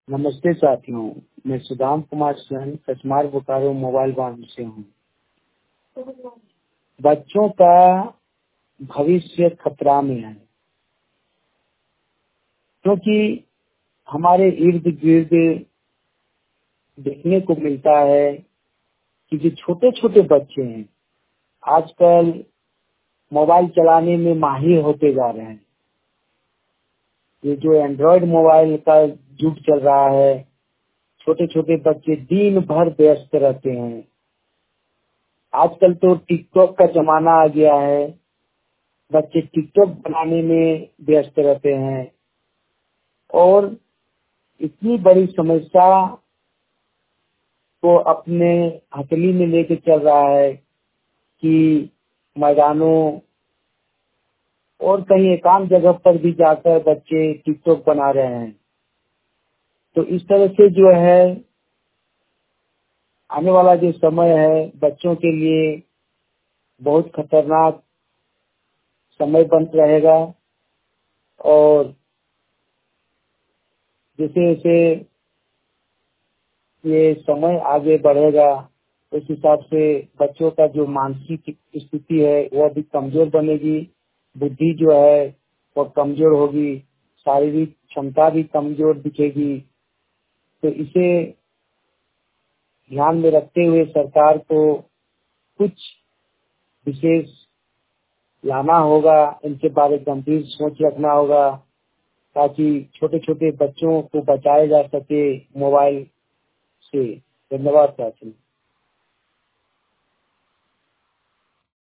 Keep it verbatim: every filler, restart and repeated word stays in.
नमस्ते साथियों, मैं सुदाम कुमार सिंह कचमार बोकारो मोबाइल बांध से हूँ। बच्चों का भविष्य खतरा में है, क्योंकि हमारे इर्द गिर्द देखने को मिलता है कि जो छोटे छोटे बच्चे हैं आजकल मोबाइल चलाने में माहिर होते जा रहे हैं। ये जो एंड्रॉयड मोबाइल का युग चल रहा है, छोटे छोटे बच्चे दिन भर व्यस्त रहते हैं। आजकल तो टिकटॉक का जमाना आ गया है, बच्चे टिकटॉक बनाने में व्यस्त रहते हैं और इतनी बड़ी समस्या को अपने हथेली में लेके चल रहा है कि मैदानों और कहीं एकांत जगह पर भी जाकर बच्चे टिकटॉक बना रहे हैं। तो इस तरह से जो है आने वाला जो समय है बच्चों के लिए बहुत खतरनाक समय बन रहेगा और जैसे जैसे ये समय आगे बढ़ेगा उस हिसाब से बच्चों का जो मानसिक स्थिति है वह भी कमजोर बनेगी, बुद्धि जो है वह कमजोर होगी, शारीरिक क्षमता भी कमजोर दिखेगी। तो इसे ध्यान में रखते हुए सरकार को कुछ विशेष लाना होगा, इनके बारे में गंभीर सोच रखना होगा ताकि छोटे छोटे बच्चों को बचाया जा सके मोबाइल से। धन्यवाद साथी।